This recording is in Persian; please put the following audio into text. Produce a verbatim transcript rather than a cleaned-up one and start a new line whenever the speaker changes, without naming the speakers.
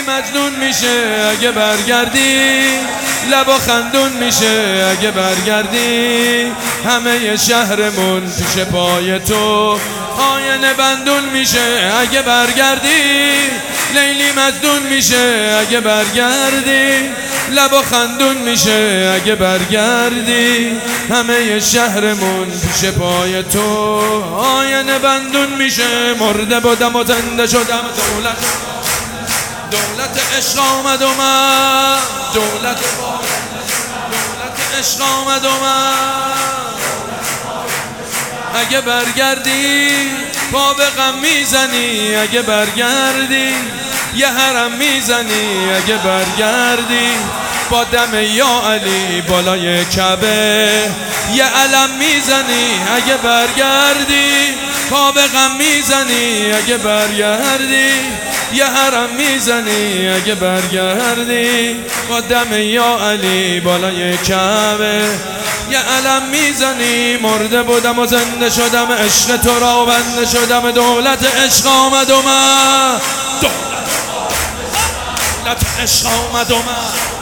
مجنون میشه اگه برگردی، لب و خندون میشه اگه برگردی، همه شهرمون پیش پای تو آینه بندون میشه اگه برگردی، لیلی مجنون میشه اگه برگردی، لب و خندون میشه اگه برگردی، همه شهرمون پیش پای تو آینه بندون میشه. مرده بودم و زنده شدم، دولت دولت عشق آمد و من، دولت دولت عشق آمد و من. اگه برگردی پا به غم میزنی، اگه برگردی یه حرم میزنی، اگه برگردی با دم یا علی بالای کعبه یه علم میزنی، اگه برگردی پا به غم میزنی، اگه برگردی یه حرم میزنی، اگه برگردی با دم یا علی بالای کعبه یه علم میزنی. مرده بودم و زنده شدم، عشق تو را بنده شدم، دولت عشق آمد و من، دولت عشق آمد و من.